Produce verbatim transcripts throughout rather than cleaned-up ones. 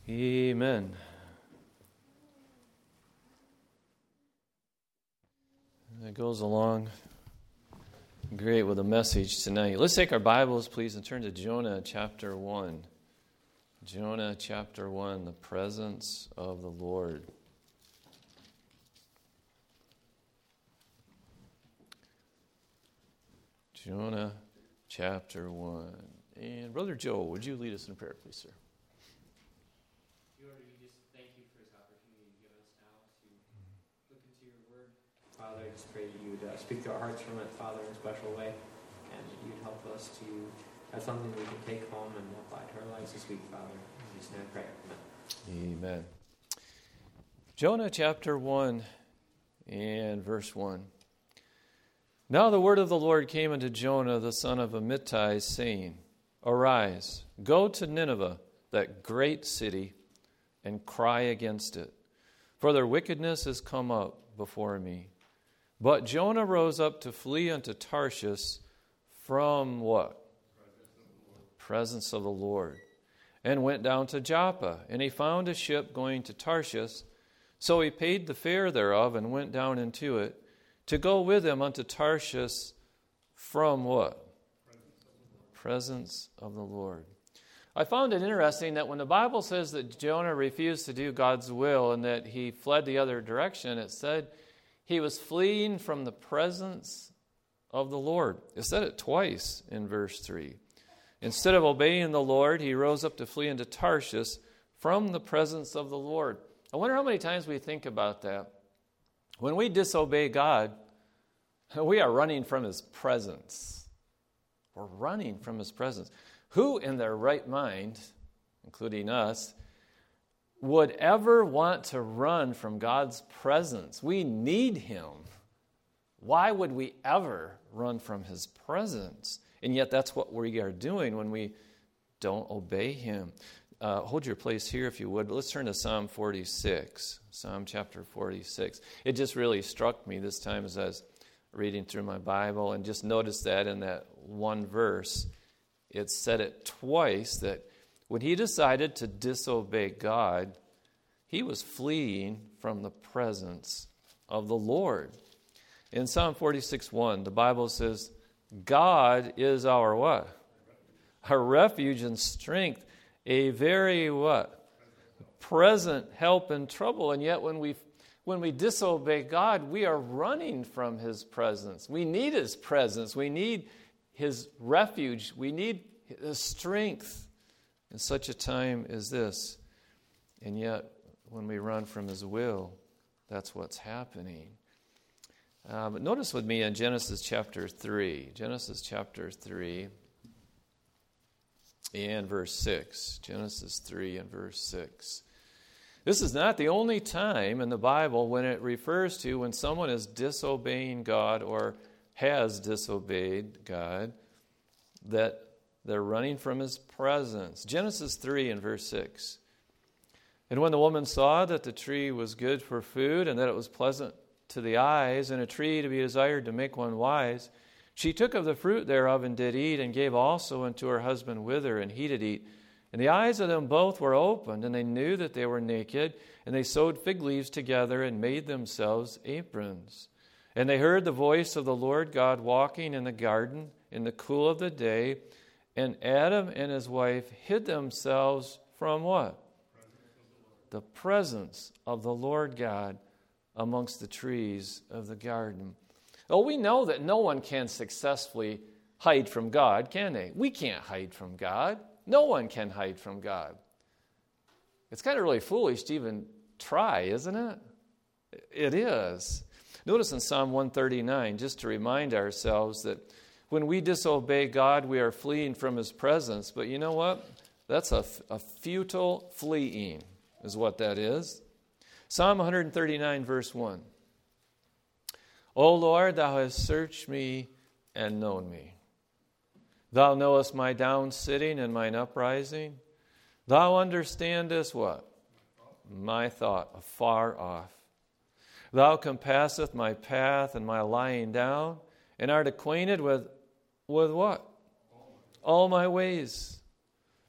Amen. That goes along great with the message tonight. Let's take our Bibles, please, and turn to Jonah chapter one. Jonah chapter one, the presence of the Lord. Jonah chapter one. And Brother Joe, would you lead us in prayer, please, sir? Lord, we just thank you for this opportunity you give us now to look into your word. Father, I just pray you would uh, speak to our hearts from it, Father, in a special way, and that you'd help us to have something we can take home and apply to our lives this week, Father. In Jesus' name I pray. Amen. Amen. Jonah chapter one and verse one. Now the word of the Lord came unto Jonah, the son of Amittai, saying, Arise, go to Nineveh, that great city, and cry against it, for their wickedness is come up before me. But Jonah rose up to flee unto Tarshish from what? The presence of the Lord, and went down to Joppa, and he found a ship going to Tarshish. So he paid the fare thereof, and went down into it, to go with him unto Tarshish from what? Presence of the Lord. I found it interesting that when the Bible says that Jonah refused to do God's will and that he fled the other direction, it said he was fleeing from the presence of the Lord. It said it twice in verse three. Instead of obeying the Lord, he rose up to flee into Tarshish from the presence of the Lord. I wonder how many times we think about that. When we disobey God, we are running from his presence. We're running from his presence. Who in their right mind, including us, would ever want to run from God's presence? We need him. Why would we ever run from his presence? And yet that's what we are doing when we don't obey him. Uh, hold your place here if you would, but let's turn to Psalm forty-six. Psalm chapter forty-six. It just really struck me this time as I was reading through my Bible, and just noticed that in that one verse, it said it twice, that when he decided to disobey God, he was fleeing from the presence of the Lord. In Psalm forty-six one, the Bible says, God is our what? Our refuge and strength, a very what? Present help in trouble. And yet when we when we disobey God, we are running from his presence. We need his presence. We need his refuge. We need his strength in such a time as this. And yet, when we run from his will, that's what's happening. Uh, but notice with me in Genesis chapter three. Genesis chapter three and verse six. Genesis three and verse six. This is not the only time in the Bible when it refers to when someone is disobeying God or has disobeyed God, that they're running from his presence. Genesis three and verse six. And when the woman saw that the tree was good for food, and that it was pleasant to the eyes, and a tree to be desired to make one wise, she took of the fruit thereof and did eat, and gave also unto her husband with her, and he did eat. And the eyes of them both were opened, and they knew that they were naked, and they sewed fig leaves together and made themselves aprons. And they heard the voice of the Lord God walking in the garden in the cool of the day, and Adam and his wife hid themselves from what? The presence of the Lord God amongst the trees of the garden. Oh, we know that no one can successfully hide from God, can they? We can't hide from God. No one can hide from God. It's kind of really foolish to even try, isn't it? It is. Notice in Psalm one thirty-nine, just to remind ourselves that when we disobey God, we are fleeing from his presence. But you know what? That's a, a futile fleeing, is what that is. Psalm one thirty-nine, verse one. O Lord, thou hast searched me and known me. Thou knowest my down sitting and mine uprising. Thou understandest what? My thought afar off. Thou compasseth my path and my lying down, and art acquainted with, with what? All my ways.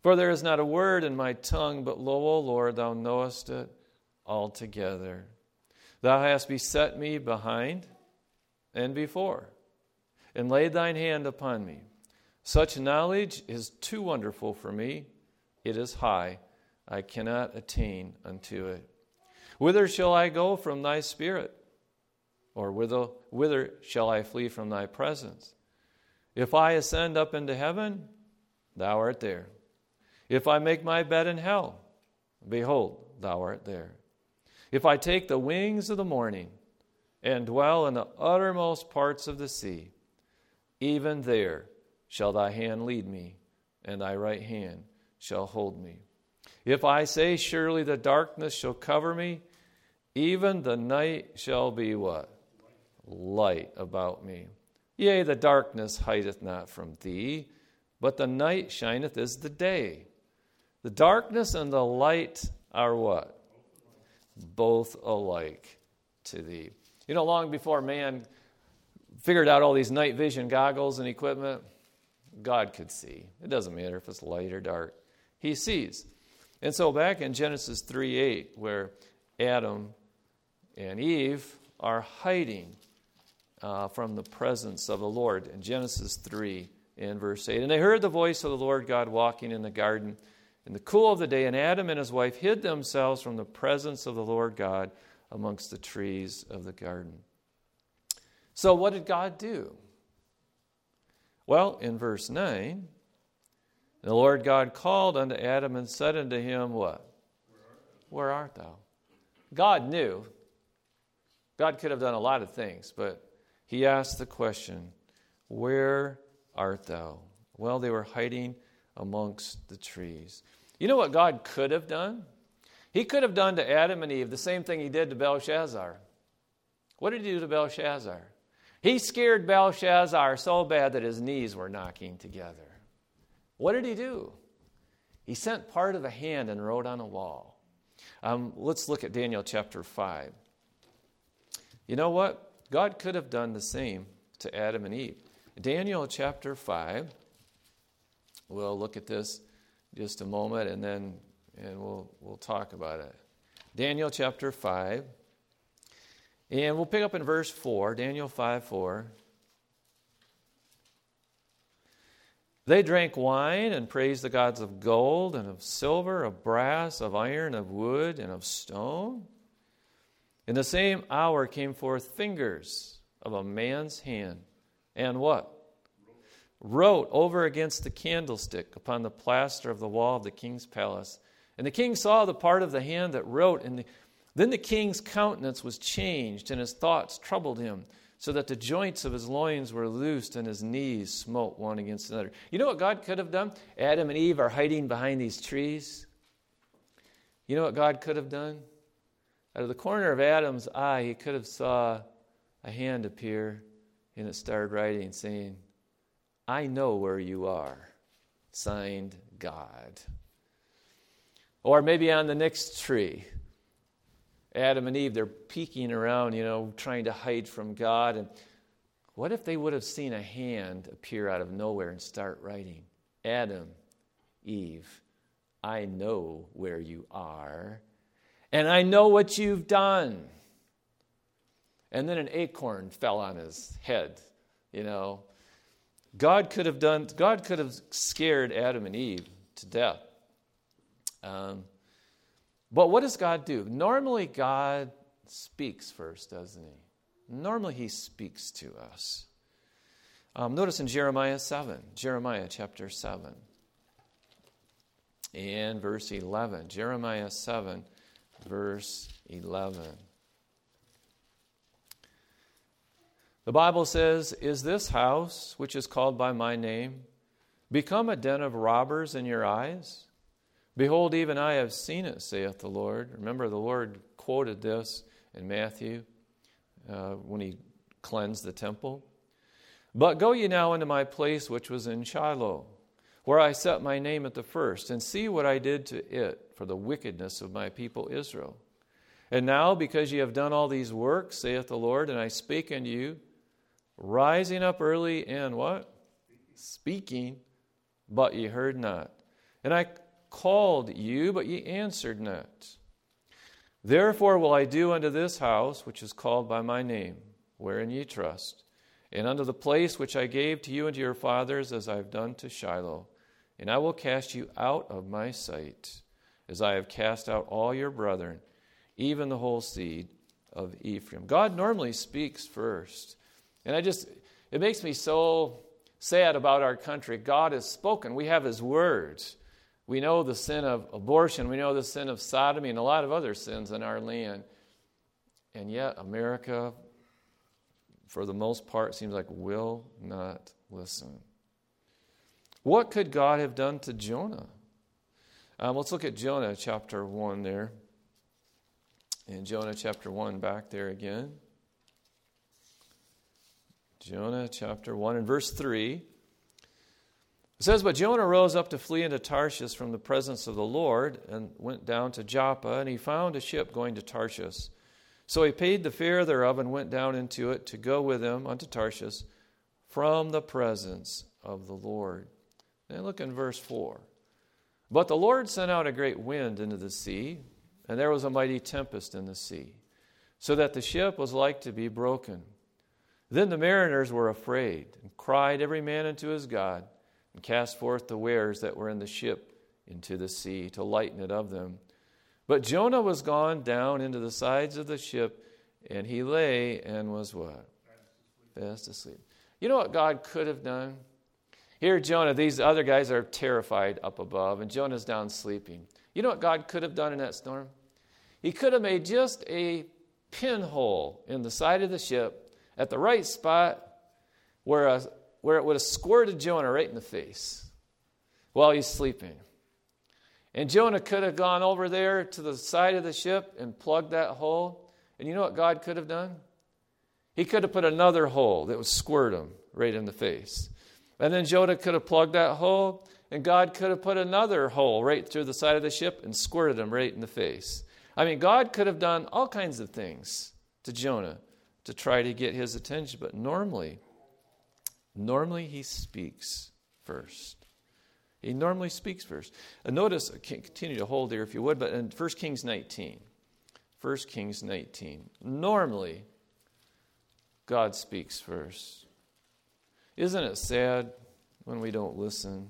For there is not a word in my tongue, but lo, O Lord, thou knowest it altogether. Thou hast beset me behind and before, and laid thine hand upon me. Such knowledge is too wonderful for me. It is high. I cannot attain unto it. Whither shall I go from thy spirit? Or whither, whither shall I flee from thy presence? If I ascend up into heaven, thou art there. If I make my bed in hell, behold, thou art there. If I take the wings of the morning and dwell in the uttermost parts of the sea, even there shall thy hand lead me, and thy right hand shall hold me. If I say, surely the darkness shall cover me, even the night shall be what? Light about me. Yea, the darkness hideth not from thee, but the night shineth as the day. The darkness and the light are what? Both alike to thee. You know, long before man figured out all these night vision goggles and equipment, God could see. It doesn't matter if it's light or dark. He sees. And so back in Genesis three eight, where Adam and Eve are hiding uh, from the presence of the Lord, in Genesis three in verse eight. And they heard the voice of the Lord God walking in the garden in the cool of the day, and Adam and his wife hid themselves from the presence of the Lord God amongst the trees of the garden. So what did God do? Well, in verse nine, the Lord God called unto Adam and said unto him, what? Where art thou? God knew. God could have done a lot of things, but he asked the question, where art thou? Well, they were hiding amongst the trees. You know what God could have done? He could have done to Adam and Eve the same thing he did to Belshazzar. What did he do to Belshazzar? He scared Belshazzar so bad that his knees were knocking together. What did he do? He sent part of a hand and wrote on a wall. Um, let's look at Daniel chapter five. You know what? God could have done the same to Adam and Eve. Daniel chapter five. We'll look at this just a moment, and then and we'll we'll talk about it. Daniel chapter five. And we'll pick up in verse four, Daniel five four. They drank wine and praised the gods of gold and of silver, of brass, of iron, of wood, and of stone. In the same hour came forth fingers of a man's hand, and what? Wrote over against the candlestick upon the plaster of the wall of the king's palace. And the king saw the part of the hand that wrote, and the, then the king's countenance was changed, and his thoughts troubled him, so that the joints of his loins were loosed, and his knees smote one against another. You know what God could have done? Adam and Eve are hiding behind these trees. You know what God could have done? Out of the corner of Adam's eye, he could have saw a hand appear, and it started writing, saying, I know where you are. Signed, God. Or maybe on the next tree, Adam and Eve, they're peeking around, you know, trying to hide from God. And what if they would have seen a hand appear out of nowhere and start writing, Adam, Eve, I know where you are, and I know what you've done. And then an acorn fell on his head, you know. God could have done, God could have scared Adam and Eve to death. Um, but what does God do? Normally God speaks first, doesn't he? Normally he speaks to us. Um, notice in Jeremiah seven, Jeremiah chapter seven, and verse eleven. Jeremiah seven, verse eleven. The Bible says, is this house, which is called by my name, become a den of robbers in your eyes? Behold, even I have seen it, saith the Lord. Remember, the Lord quoted this in Matthew uh, when he cleansed the temple. But go ye now into my place which was in Shiloh, where I set my name at the first, and see what I did to it for the wickedness of my people Israel. And now, because ye have done all these works, saith the Lord, and I spake unto you, rising up early and what? Speaking, but ye heard not. And I called you, but ye answered not. Therefore will I do unto this house, which is called by my name, wherein ye trust, and unto the place which I gave to you and to your fathers, as I have done to Shiloh. And I will cast you out of my sight, as I have cast out all your brethren, even the whole seed of Ephraim. God normally speaks first. And I just, it makes me so sad about our country. God has spoken. We have his words. We know the sin of abortion. We know the sin of sodomy and a lot of other sins in our land. And yet America, for the most part, seems like will not listen. What could God have done to Jonah? Um, let's look at Jonah chapter one there. In Jonah chapter one, back there again. Jonah chapter one and verse three. It says, But Jonah rose up to flee into Tarshish from the presence of the Lord, and went down to Joppa, and he found a ship going to Tarshish. So he paid the fare thereof, and went down into it to go with him unto Tarshish from the presence of the Lord. Now look in verse four. But the Lord sent out a great wind into the sea, and there was a mighty tempest in the sea, so that the ship was like to be broken. Then the mariners were afraid, and cried every man unto his God, and cast forth the wares that were in the ship into the sea, to lighten it of them. But Jonah was gone down into the sides of the ship, and he lay and was what? Fast asleep. You know what God could have done? Here Jonah, these other guys are terrified up above, and Jonah's down sleeping. You know what God could have done in that storm? He could have made just a pinhole in the side of the ship at the right spot where a where it would have squirted Jonah right in the face while he's sleeping. And Jonah could have gone over there to the side of the ship and plugged that hole. And you know what God could have done? He could have put another hole that would squirt him right in the face. And then Jonah could have plugged that hole, and God could have put another hole right through the side of the ship and squirted him right in the face. I mean, God could have done all kinds of things to Jonah to try to get his attention, but normally, Normally, he speaks first. He normally speaks first. And notice, continue to hold there if you would, but in First Kings nineteen. First Kings nineteen. Normally, God speaks first. Isn't it sad when we don't listen?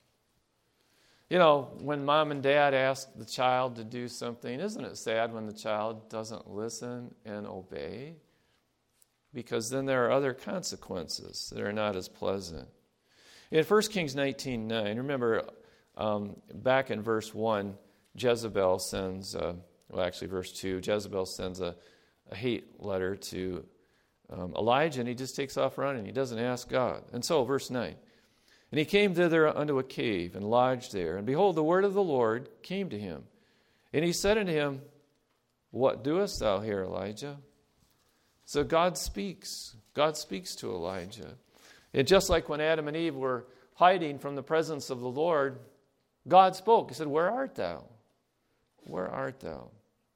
You know, when mom and dad ask the child to do something, isn't it sad when the child doesn't listen and obey? Because then there are other consequences that are not as pleasant. In First Kings nineteen nine, remember um, back in verse one, Jezebel sends, uh, well actually verse two, Jezebel sends a, a hate letter to um, Elijah, and he just takes off running. He doesn't ask God. And so verse nine, And he came thither unto a cave, and lodged there. And behold, the word of the Lord came to him. And he said unto him, What doest thou here, Elijah? So God speaks. God speaks to Elijah. And just like when Adam and Eve were hiding from the presence of the Lord, God spoke. He said, Where art thou? Where art thou?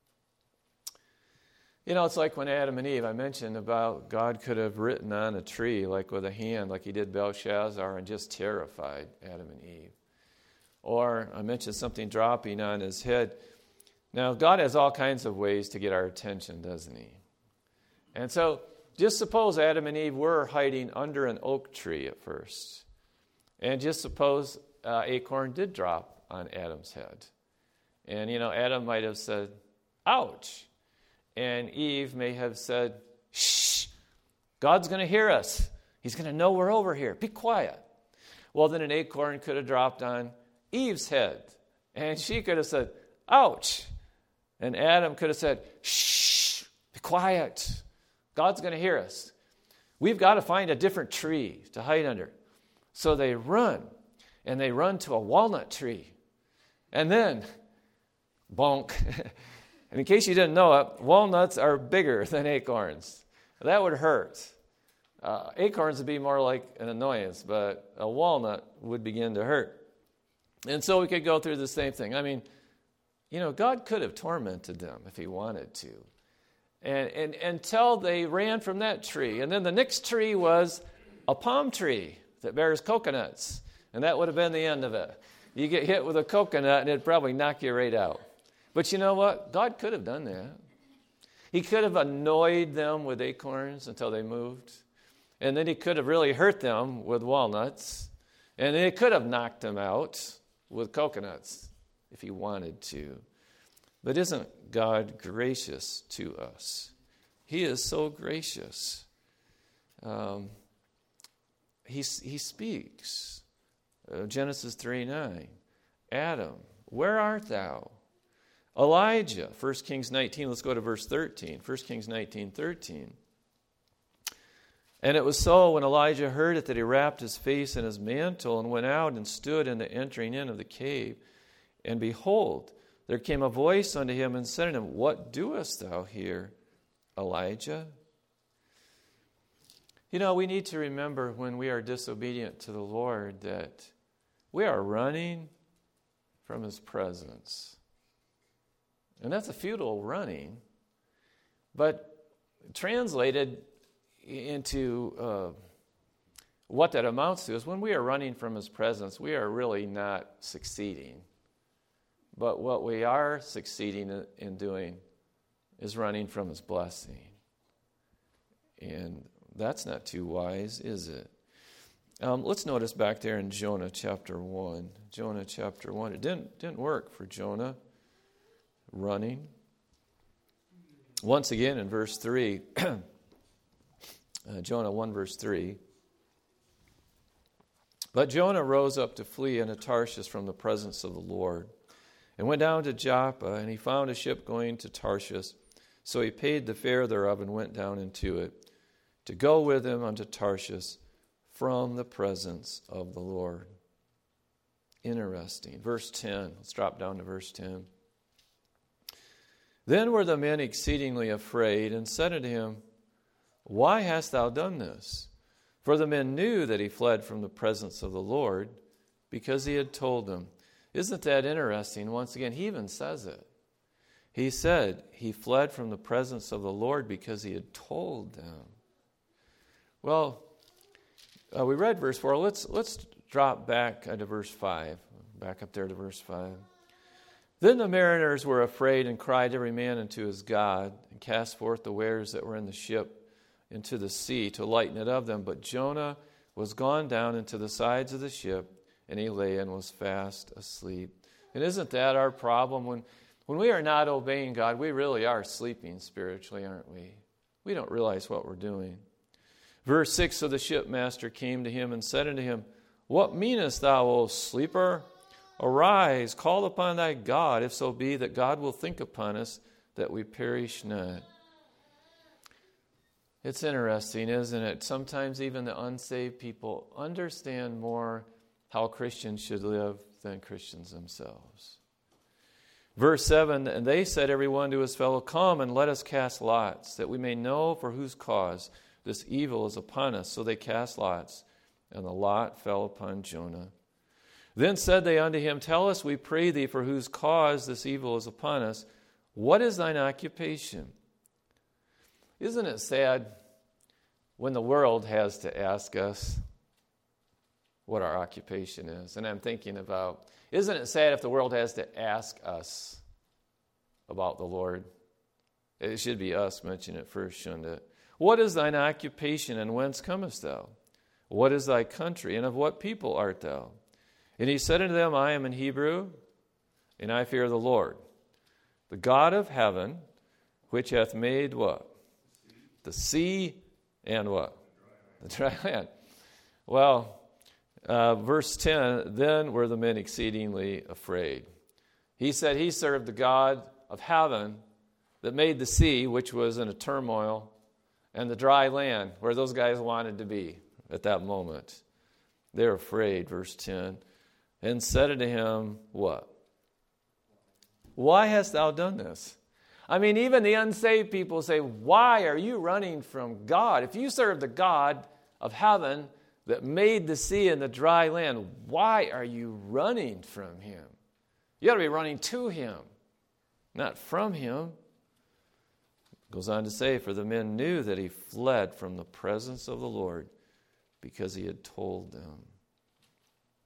You know, it's like when Adam and Eve, I mentioned about God could have written on a tree like with a hand, like he did Belshazzar, and just terrified Adam and Eve. Or I mentioned something dropping on his head. Now, God has all kinds of ways to get our attention, doesn't he? And so, just suppose Adam and Eve were hiding under an oak tree at first. And just suppose uh, acorn did drop on Adam's head. And, you know, Adam might have said, ouch. And Eve may have said, shh, God's going to hear us. He's going to know we're over here. Be quiet. Well, then an acorn could have dropped on Eve's head. And she could have said, ouch. And Adam could have said, shh, be quiet. God's going to hear us. We've got to find a different tree to hide under. So they run, and they run to a walnut tree. And then, bonk. And in case you didn't know it, walnuts are bigger than acorns. That would hurt. Uh, acorns would be more like an annoyance, but a walnut would begin to hurt. And so we could go through the same thing. I mean, you know, God could have tormented them if he wanted to. And, and until they ran from that tree. And then the next tree was a palm tree that bears coconuts. And that would have been the end of it. You get hit with a coconut and it'd probably knock you right out. But you know what? God could have done that. He could have annoyed them with acorns until they moved. And then he could have really hurt them with walnuts. And then he could have knocked them out with coconuts if he wanted to. But isn't God gracious to us? He is so gracious. Um, he, he speaks. Uh, Genesis three nine. Adam, where art thou? Elijah, First Kings nineteen. Let's go to verse thirteen. First Kings nineteen thirteen. And it was so when Elijah heard it that he wrapped his face in his mantle and went out and stood in the entering in of the cave. And behold, there came a voice unto him and said unto him, What doest thou here, Elijah? You know, we need to remember when we are disobedient to the Lord that we are running from his presence. And that's a futile running. But translated into uh, what that amounts to is when we are running from his presence, we are really not succeeding. But what we are succeeding in doing is running from his blessing. And that's not too wise, is it? Um, let's notice back there in Jonah chapter one. Jonah chapter one. It didn't, didn't work for Jonah running. Once again in verse three, uh, Jonah one verse three. But Jonah rose up to flee unto Tarshish from the presence of the Lord, and went down to Joppa, and he found a ship going to Tarshish. So he paid the fare thereof and went down into it, to go with him unto Tarshish from the presence of the Lord. Interesting. Verse ten. Let's drop down to verse ten. Then were the men exceedingly afraid, and said unto him, Why hast thou done this? For the men knew that he fled from the presence of the Lord, because he had told them. Isn't that interesting? Once again, he even says it. He said he fled from the presence of the Lord because he had told them. Well, uh, we read verse four. Let's, let's drop back to verse five. Back up there to verse five. Then the mariners were afraid and cried every man unto his God, and cast forth the wares that were in the ship into the sea to lighten it of them. But Jonah was gone down into the sides of the ship, and he lay and was fast asleep. And isn't that our problem? When, when we are not obeying God, we really are sleeping spiritually, aren't we? We don't realize what we're doing. Verse six, So the shipmaster came to him and said unto him, What meanest thou, O sleeper? Arise, call upon thy God, if so be that God will think upon us, that we perish not. It's interesting, isn't it? Sometimes even the unsaved people understand more how Christians should live than Christians themselves. Verse seven, And they said every one to his fellow, Come and let us cast lots, that we may know for whose cause this evil is upon us. So they cast lots, and the lot fell upon Jonah. Then said they unto him, Tell us, we pray thee, for whose cause this evil is upon us. What is thine occupation? Isn't it sad when the world has to ask us what our occupation is? And I'm thinking about, isn't it sad if the world has to ask us about the Lord? It should be us mentioning it first, shouldn't it? What is thine occupation, and whence comest thou? What is thy country, and of what people art thou? And he said unto them, I am an Hebrew, and I fear the Lord, the God of heaven, which hath made what? The sea and what? The dry land. Well, uh, verse ten, Then were the men exceedingly afraid. He said he served the God of heaven that made the sea, which was in a turmoil, and the dry land, where those guys wanted to be at that moment. They're afraid, verse ten. And said unto him, what? Why hast thou done this? I mean, even the unsaved people say, why are you running from God? If you serve the God of heaven that made the sea and the dry land, why are you running from him? You ought to be running to him, not from him. It goes on to say, for the men knew that he fled from the presence of the Lord because he had told them.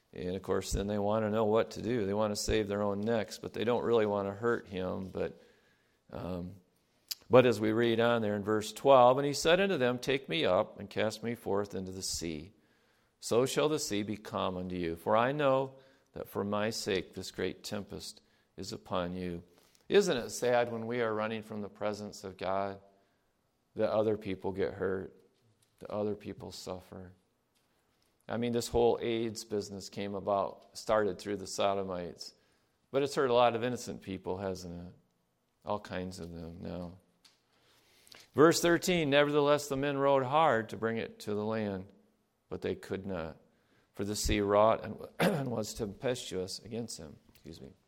And, of course, then they want to know what to do. They want to save their own necks, but they don't really want to hurt him. But um, but as we read on there in verse twelve, and he said unto them, take me up and cast me forth into the sea. So shall the sea be calm unto you. For I know that for my sake this great tempest is upon you. Isn't it sad when we are running from the presence of God that other people get hurt, that other people suffer? I mean, this whole AIDS business came about, started through the Sodomites. But it's hurt a lot of innocent people, hasn't it? All kinds of them now. Verse thirteen, nevertheless the men rowed hard to bring it to the land, but they could not. For the sea wrought and was tempestuous against them. Excuse me.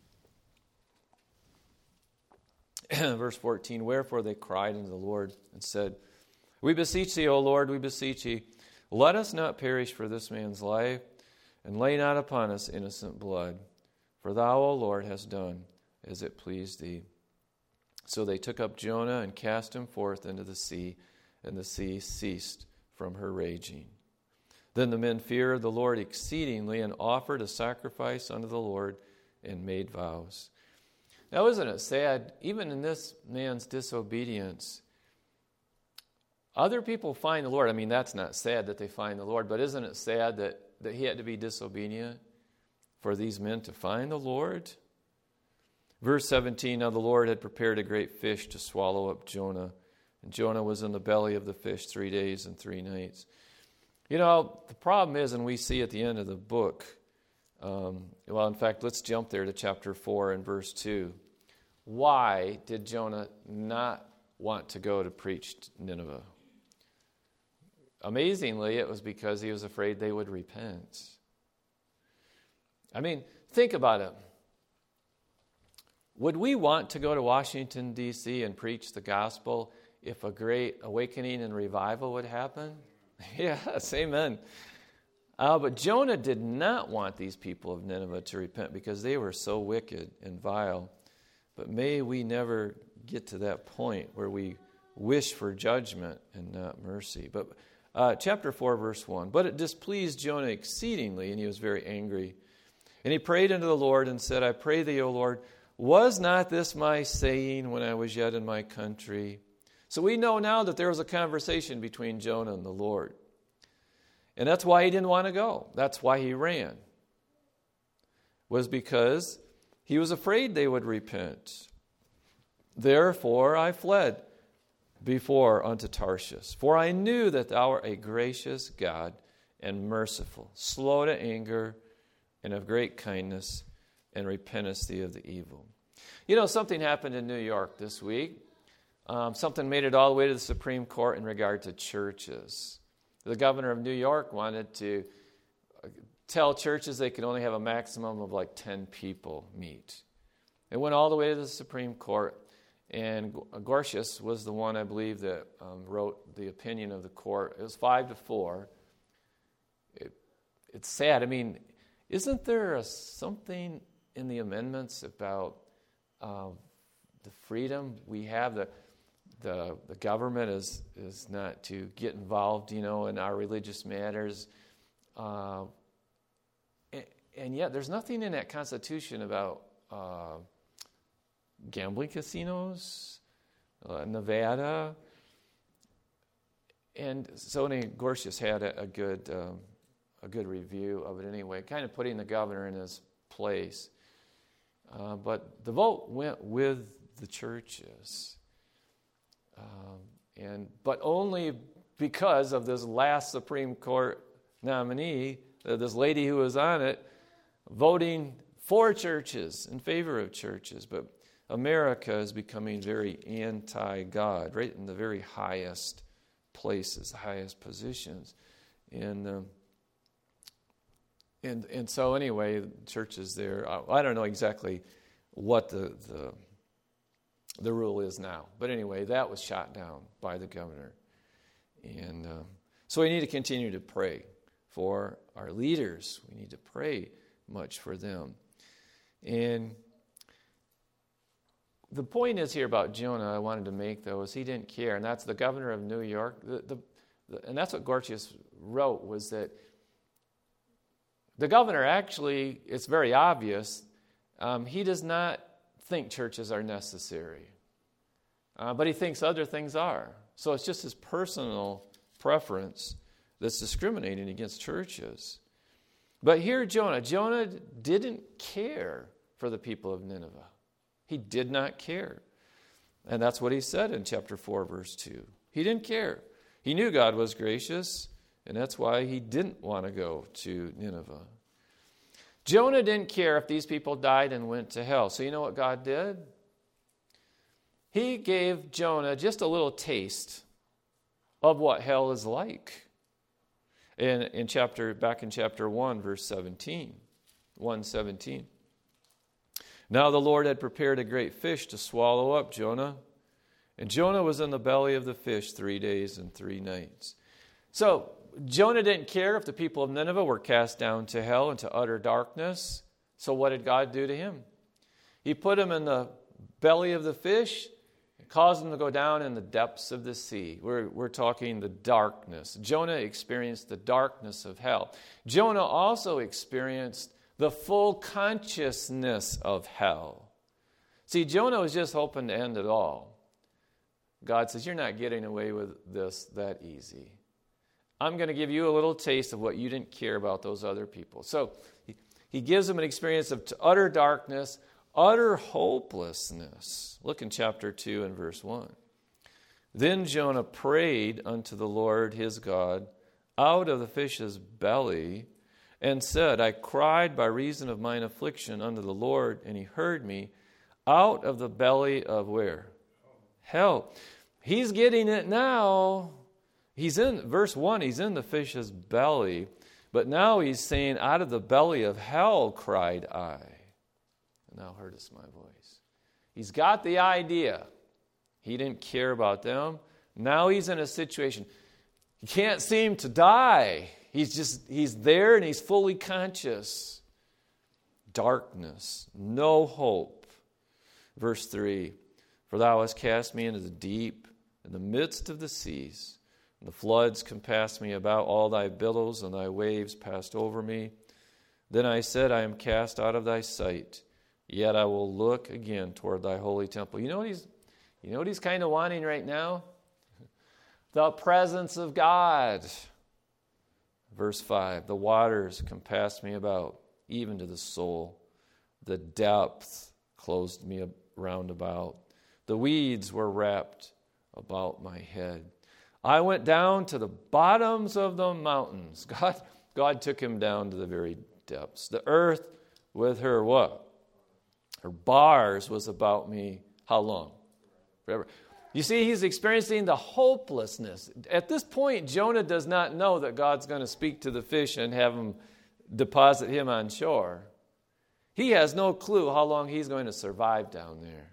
Verse fourteen, wherefore they cried unto the Lord and said, we beseech thee, O Lord, we beseech thee, let us not perish for this man's life, and lay not upon us innocent blood. For thou, O Lord, hast done as it pleased thee. So they took up Jonah and cast him forth into the sea, and the sea ceased from her raging. Then the men feared the Lord exceedingly, and offered a sacrifice unto the Lord, and made vows. Now, isn't it sad, even in this man's disobedience, other people find the Lord. I mean, that's not sad that they find the Lord, but isn't it sad that, that he had to be disobedient for these men to find the Lord? Verse seventeen, now the Lord had prepared a great fish to swallow up Jonah, and Jonah was in the belly of the fish three days and three nights. You know, the problem is, and we see at the end of the book, um, well, in fact, let's jump there to chapter four and verse two. Why did Jonah not want to go to preach to Nineveh? Amazingly, it was because he was afraid they would repent. I mean, think about it. Would we want to go to Washington, D C and preach the gospel if a great awakening and revival would happen? Yes, amen. Uh, but Jonah did not want these people of Nineveh to repent because they were so wicked and vile. But may we never get to that point where we wish for judgment and not mercy. But uh, chapter four, verse one. But it displeased Jonah exceedingly, and he was very angry. And he prayed unto the Lord and said, I pray thee, O Lord, was not this my saying when I was yet in my country? So we know now that there was a conversation between Jonah and the Lord. And that's why he didn't want to go. That's why he ran. Was because he was afraid they would repent. Therefore I fled before unto Tarshish. For I knew that thou art a gracious God and merciful, slow to anger, and of great kindness, and repentest thee of the evil. You know, something happened in New York this week. Um, something made it all the way to the Supreme Court in regard to churches. The governor of New York wanted to tell churches they could only have a maximum of like ten people meet. It went all the way to the Supreme Court, and Gorsuch was the one, I believe, that um, wrote the opinion of the court. It was five to four. It, it's sad. I mean, isn't there a, something in the amendments about uh, the freedom we have? The, the the government is is not to get involved, you know, in our religious matters. Uh, and, and yet there's nothing in that Constitution about uh, gambling casinos, uh, Nevada. And so anyway, Gorsuch had a, a good um, a good review of it anyway, kind of putting the governor in his place. Uh, but the vote went with the churches. Um, and but only because of this last Supreme Court nominee, uh, this lady who was on it, voting for churches, in favor of churches. But America is becoming very anti-God, right in the very highest places, the highest positions. And um, and and so anyway, churches there, I, I don't know exactly what the, the the rule is now. But anyway, that was shot down by the governor. And um, so we need to continue to pray for our leaders. We need to pray much for them. And the point is here about Jonah I wanted to make, though, is he didn't care. And that's the governor of New York. The, the, the, and that's what Gorsuch wrote, was that The governor actually, it's very obvious, um, he does not think churches are necessary. Uh, but he thinks other things are. So it's just his personal preference that's discriminating against churches. But here Jonah, Jonah didn't care for the people of Nineveh. He did not care. And that's what he said in chapter four, verse two. He didn't care. He knew God was gracious, and that's why he didn't want to go to Nineveh. Jonah didn't care if these people died and went to hell. So you know what God did? He gave Jonah just a little taste of what hell is like. In, in chapter, back in chapter one, verse seventeen. one seventeen. Now the Lord had prepared a great fish to swallow up Jonah. And Jonah was in the belly of the fish three days and three nights. So Jonah didn't care if the people of Nineveh were cast down to hell into utter darkness. So what did God do to him? He put him in the belly of the fish, caused him to go down in the depths of the sea. We're, we're talking the darkness. Jonah experienced the darkness of hell. Jonah also experienced the full consciousness of hell. See, Jonah was just hoping to end it all. God says, you're not getting away with this that easy. I'm going to give you a little taste of what you didn't care about those other people. So he, he gives them an experience of utter darkness, utter hopelessness. Look in chapter two and verse one. Then Jonah prayed unto the Lord his God out of the fish's belly, and said, I cried by reason of mine affliction unto the Lord, and he heard me out of the belly of where? Hell. He's getting it now. He's in, verse one, he's in the fish's belly, but now he's saying, out of the belly of hell cried I. And thou heardest my voice. He's got the idea. He didn't care about them. Now he's in a situation. He can't seem to die. He's just, he's there and he's fully conscious. Darkness, no hope. Verse three, for thou hast cast me into the deep, in the midst of the seas, and the floods compassed me about, all thy billows and thy waves passed over me. Then I said, I am cast out of thy sight, yet I will look again toward thy holy temple. You know what he's, you know what he's kind of wanting right now? The presence of God. Verse five, the waters compassed me about, even to the soul. The depth closed me round about. The weeds were wrapped about my head. I went down to the bottoms of the mountains. God, God took him down to the very depths. The earth with her what? Her bars was about me. How long? Forever. You see, he's experiencing the hopelessness. At this point, Jonah does not know that God's going to speak to the fish and have him deposit him on shore. He has no clue how long he's going to survive down there.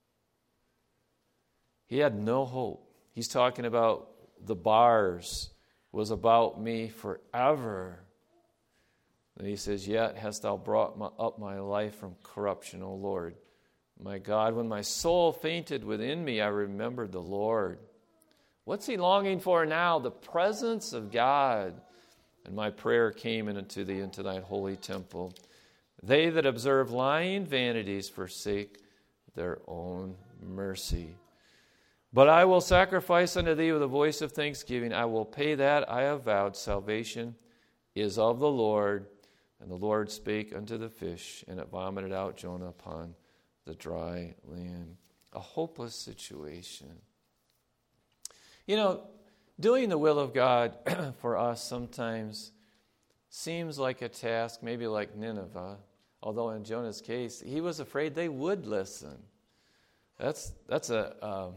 He had no hope. He's talking about the bars was about me forever. And he says, yet hast thou brought my, up my life from corruption, O Lord. My God, when my soul fainted within me, I remembered the Lord. What's he longing for now? The presence of God. And my prayer came into thee, into thy holy temple. They that observe lying vanities forsake their own mercy. But I will sacrifice unto thee with a voice of thanksgiving. I will pay that I have vowed. Salvation is of the Lord. And the Lord spake unto the fish, and it vomited out Jonah upon the dry land. A hopeless situation. You know, doing the will of God for us sometimes seems like a task, maybe like Nineveh, although in Jonah's case, he was afraid they would listen. That's that's a um,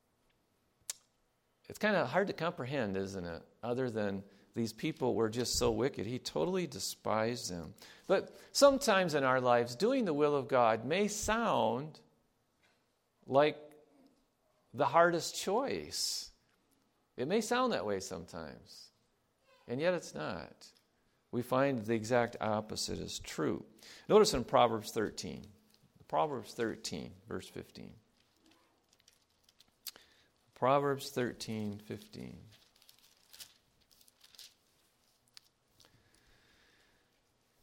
it's kind of hard to comprehend, isn't it? Other than these people were just so wicked. He totally despised them. But sometimes in our lives, doing the will of God may sound like the hardest choice. It may sound that way sometimes. And yet it's not. We find the exact opposite is true. Notice in Proverbs thirteen. Proverbs thirteen, verse fifteen. Proverbs thirteen, fifteen.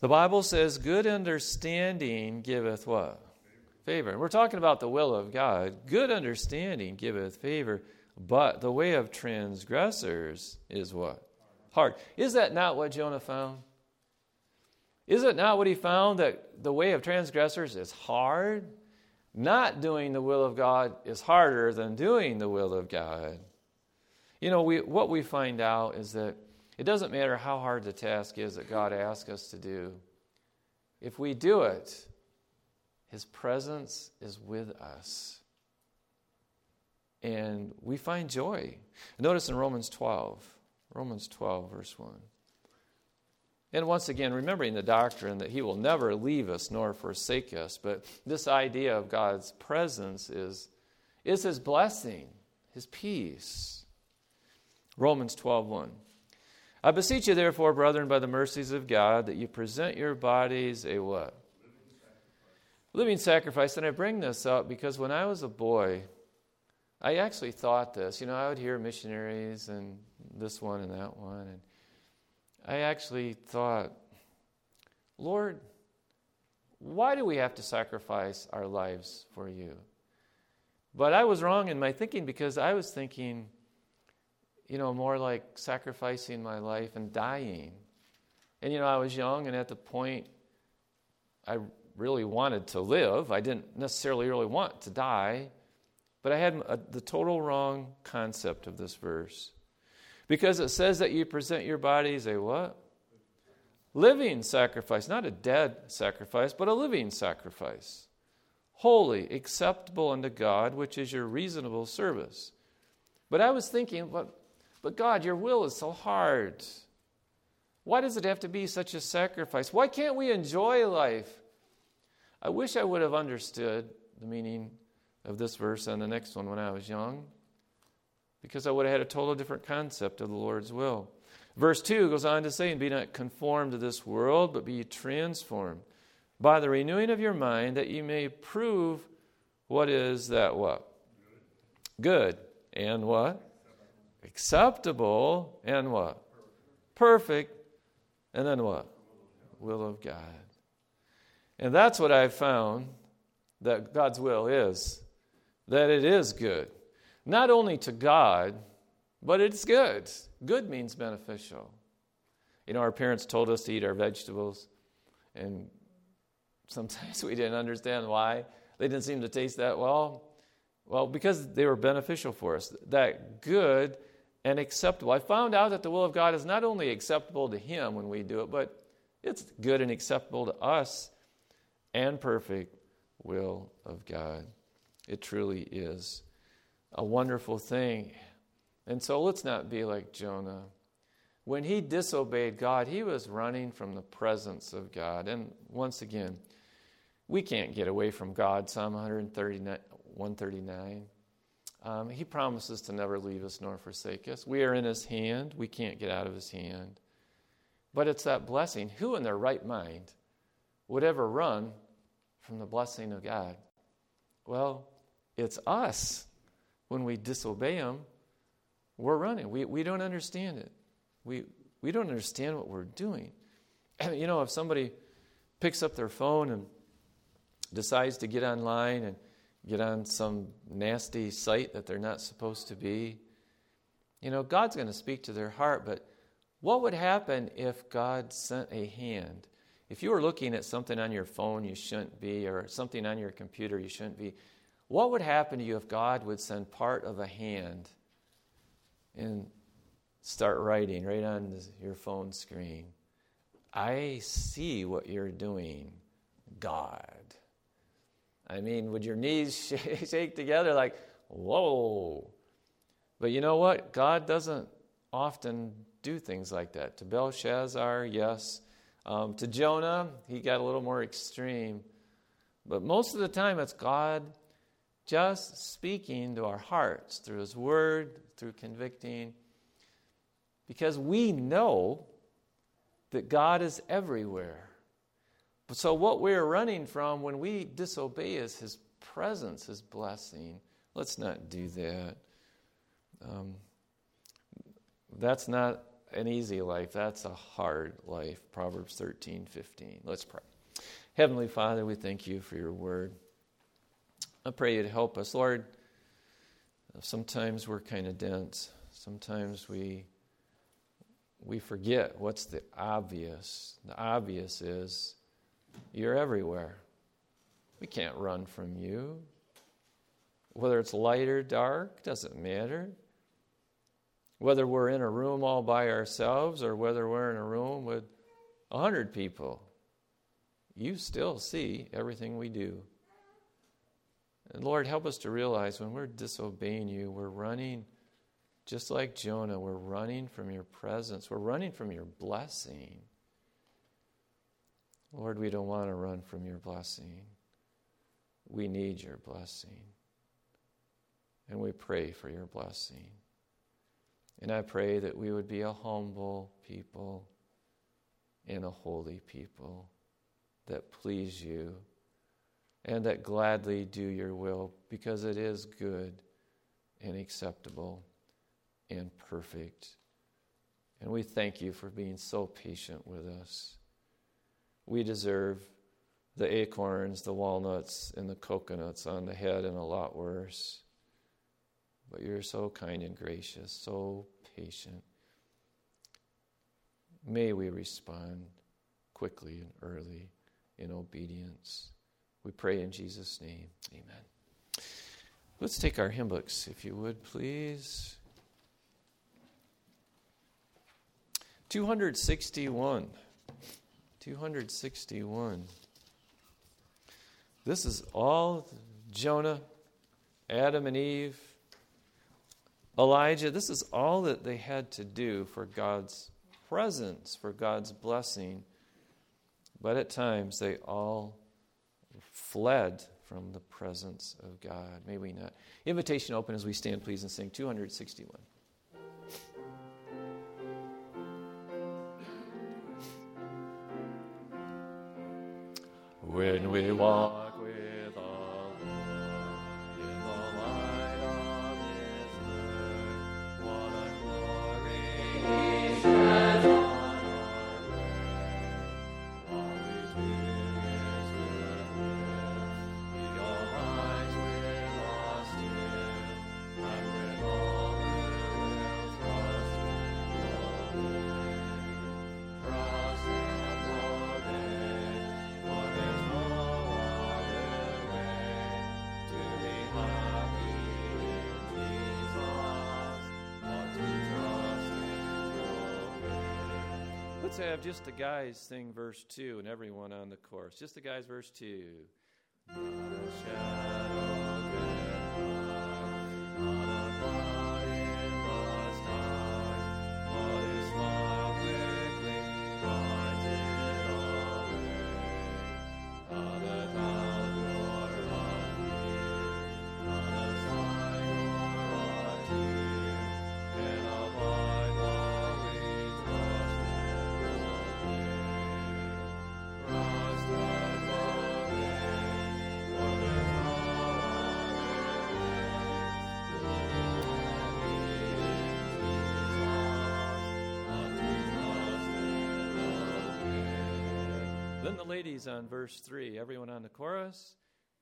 The Bible says, good understanding giveth what? Favor. And we're talking about the will of God. Good understanding giveth favor, but the way of transgressors is what? Hard. Is that not what Jonah found? Is it not what he found, that the way of transgressors is hard? Not doing the will of God is harder than doing the will of God. You know, we, what we find out is that it doesn't matter how hard the task is that God asks us to do. If we do it, His presence is with us. And we find joy. Notice in Romans twelve, Romans twelve, verse one. And once again, remembering the doctrine that He will never leave us nor forsake us, but this idea of God's presence is, is His blessing, His peace. Romans twelve, one. I beseech you, therefore, brethren, by the mercies of God, that you present your bodies a what? Living sacrifice. And I bring this up because when I was a boy, I actually thought this. You know, I would hear missionaries and this one and that one, and I actually thought, Lord, why do we have to sacrifice our lives for you? But I was wrong in my thinking, because I was thinking, you know, more like sacrificing my life and dying. And, you know, I was young, and at the point I really wanted to live. I didn't necessarily really want to die, but I had a, the total wrong concept of this verse. Because it says that you present your bodies a what? Living sacrifice. Not a dead sacrifice, but a living sacrifice. Holy, acceptable unto God, which is your reasonable service. But I was thinking, but, but God, your will is so hard. Why does it have to be such a sacrifice? Why can't we enjoy life? I wish I would have understood the meaning of this verse and the next one when I was young, because I would have had a total different concept of the Lord's will. Verse two goes on to say, and be not conformed to this world, but be transformed by the renewing of your mind, that you may prove what is that what? Good. And what? Acceptable. And what? Perfect. And then what? Will of God. And that's what I've found that God's will is, that it is good. Not only to God, but it's good. Good means beneficial. You know, our parents told us to eat our vegetables, and sometimes we didn't understand why. They didn't seem to taste that well. Well, because they were beneficial for us. That good and acceptable. I found out that the will of God is not only acceptable to Him when we do it, but it's good and acceptable to us, and perfect will of God. It truly is a wonderful thing. And so let's not be like Jonah. When he disobeyed God, he was running from the presence of God. And once again, we can't get away from God. Psalm one thirty-nine. Um, he promises to never leave us nor forsake us. We are in His hand. We can't get out of His hand. But it's that blessing. Who in their right mind would ever run from the blessing of God? Well, it's us. When we disobey Him, we're running. We we don't understand it. We we don't understand what we're doing. You know, if somebody picks up their phone and decides to get online and get on some nasty site that they're not supposed to be, you know, God's going to speak to their heart. But what would happen if God sent a hand? If you were looking at something on your phone you shouldn't be, or something on your computer you shouldn't be, what would happen to you if God would send part of a hand and start writing right on your phone screen? I see what you're doing, God. I mean, would your knees shake together like, whoa? But you know what? God doesn't often do things like that. To Belshazzar, yes. Um, to Jonah, he got a little more extreme. But most of the time, it's God just speaking to our hearts through His Word, through convicting. Because we know that God is everywhere. So what we're running from when we disobey is His presence, His blessing. Let's not do that. Um, that's not an easy life. That's a hard life. Proverbs thirteen fifteen. Let's pray. Heavenly Father, we thank you for your word. I pray you'd help us. Lord, sometimes we're kind of dense. Sometimes we we forget what's the obvious. The obvious is you're everywhere. We can't run from you. Whether it's light or dark, doesn't matter. Whether we're in a room all by ourselves or whether we're in a room with a hundred people, you still see everything we do. And Lord, help us to realize when we're disobeying you, we're running, just like Jonah, we're running from your presence. We're running from your blessing. Lord, we don't want to run from your blessing. We need your blessing. And we pray for your blessing. And I pray that we would be a humble people and a holy people that please you and that gladly do your will, because it is good and acceptable and perfect. And we thank you for being so patient with us. We deserve the acorns, the walnuts, and the coconuts on the head and a lot worse. But you're so kind and gracious, so patient. May we respond quickly and early in obedience. We pray in Jesus' name. Amen. Let's take our hymn books, if you would, please. two sixty-one. two sixty-one. This is all Jonah, Adam and Eve, Elijah. This is all that they had to do for God's presence, for God's blessing. But at times they all fled from the presence of God. May we not. Invitation open as we stand, please, and sing two sixty-one. When we walk with the Lord in the light of His word, what a glory He sheds on our way. All we do is to live, He abides with us still, and with all who will trust in the way. Trust and obey, for there's no other way to be happy in Jesus, but to trust and obey. Let's have just the guys sing verse two and everyone on the chorus. Just the guys, verse two. Not a shadow can hide, not a cloud in the skies, but His love quickly rises away. Not a doubt nor a fear, not a sign nor a tear can abide while we trust and obey. Trust and obey, for there's no other way to be happy in Jesus, but to trust and obey. Then the ladies on verse three. Everyone on the chorus?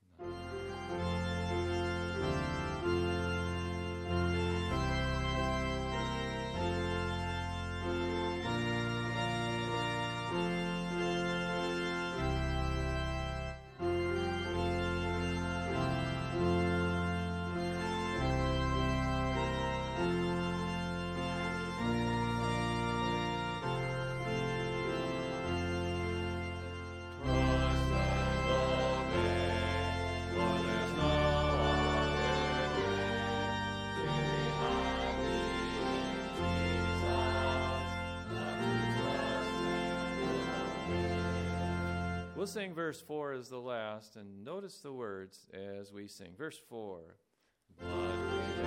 Trust and obey, for there's no other way to be happy in Jesus, but to trust and obey. We'll sing verse four as the last, and notice the words as we sing. Verse four. But we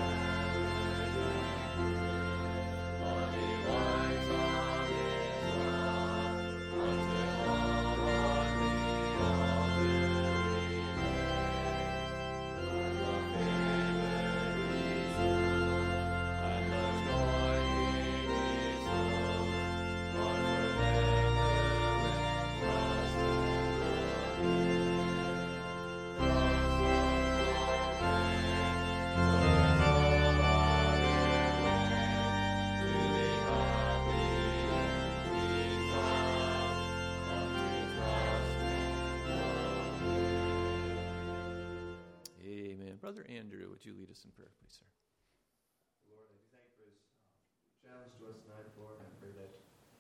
but He winds on His love until all on the altar remain. For the favored we show, and the joy in His love Brother Andrew, would you lead us in prayer, please, sir? Lord, I do thank you for this um, challenge to us tonight, Lord. I pray that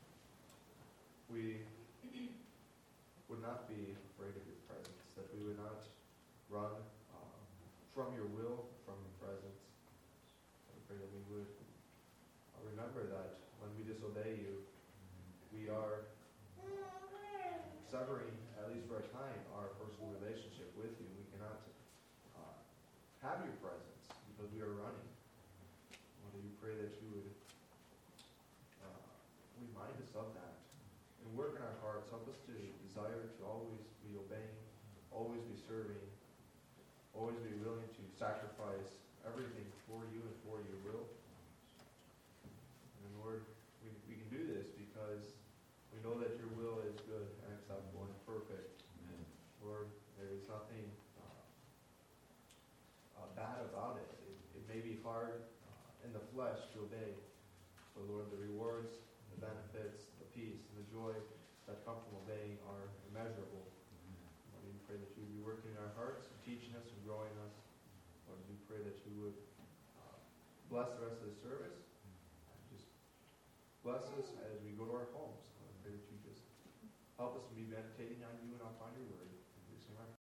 we would not be afraid of your presence, that we would not run um, from your will, from your presence. I pray that we would uh, remember that when we disobey you, we are severing, at least for a time, our personal relationship with you. We cannot uh, have your presence because we are running. Lord, we pray that you would uh, remind us of that and work in our hearts. Help us to desire to always be obeying, always be serving, always be willing to sacrifice everything for you and for your will. And Lord, we, we can do this because we know that your will is good and acceptable and perfect. Amen. Lord, there is nothing uh, uh, bad about it. it. It may be hard uh, in the flesh to obey, but Lord, the rewards, the benefits, the peace, and the joy that come from obeying are immeasurable. Lord, we pray that you would be working in our hearts and teaching us and growing us. Lord, we pray that you would uh, bless the rest of the service. Just bless us as we go to our homes. Lord, I pray that you just help us to be meditating on you and not on